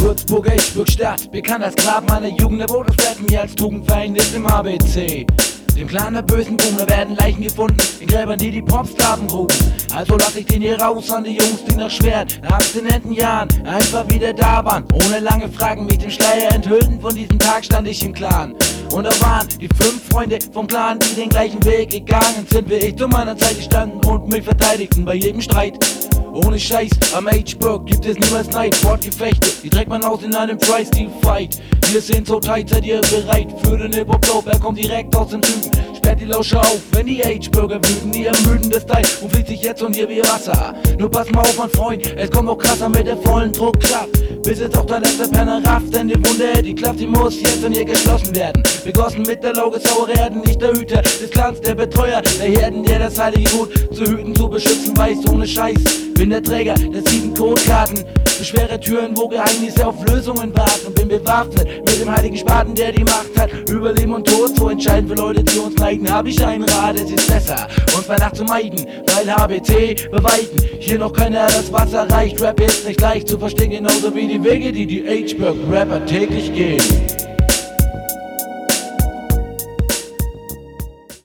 Würzburger Ichburg-Stadt, bekannt als Grab meiner Jugend, der Boden fährt mir als Tugendfeind ist im ABC. Dem Clan der bösen Boomer werden Leichen gefunden, in Gräbern, die Popsklaven gruben. Also lass ich den hier raus an die Jungs, die nach schweren, abstinenten Jahren einfach wieder da waren. Ohne lange Fragen mich dem Schleier enthüllten, von diesem Tag stand ich im Clan. Und da waren die 5 Freunde vom Clan, die den gleichen Weg gegangen sind wie ich zu meiner Zeit gestanden und mich verteidigten bei jedem Streit. Ohne Scheiß, am H-Burg gibt es niemals Neid. Wortgefechte, die trägt man aus in einem Tri-Steel-Fight. Wir sind so tight, seid ihr bereit für den Hip-Hop-Flow? Er kommt direkt aus dem Süden. Sperrt die Lauscher auf, wenn die H-Burger wüten. Die ermüden das Teil und fließt sich jetzt und hier wie Wasser. Nur pass mal auf, mein Freund, es kommt noch krasser mit der vollen Druckkraft. Bis jetzt auch der letzte Penner rafft, denn die Wunde, die klafft, die muss jetzt und hier geschlossen werden. Begossen mit der Lauge saure Erden, nicht der Hüter des Clans, der Betreuer der Herden, der das heilige Gut zu hüten, zu beschützen weiß, ohne Scheiß. Bin der Träger der 7 Codekarten für schwere Türen, wo Geheimnisse auf Lösungen warten. Und bin bewaffnet mit dem heiligen Spaten, der die Macht hat, über Leben und Tod zu entscheiden. Für Leute, die uns leiden, hab ich einen Rat, es ist besser, uns bei Nacht zu meiden, weil HBT bei Weitem hier noch keiner das Wasser reicht. Rap ist nicht leicht zu verstehen, genauso wie die Wege, die die H-Burg-Rapper täglich gehen.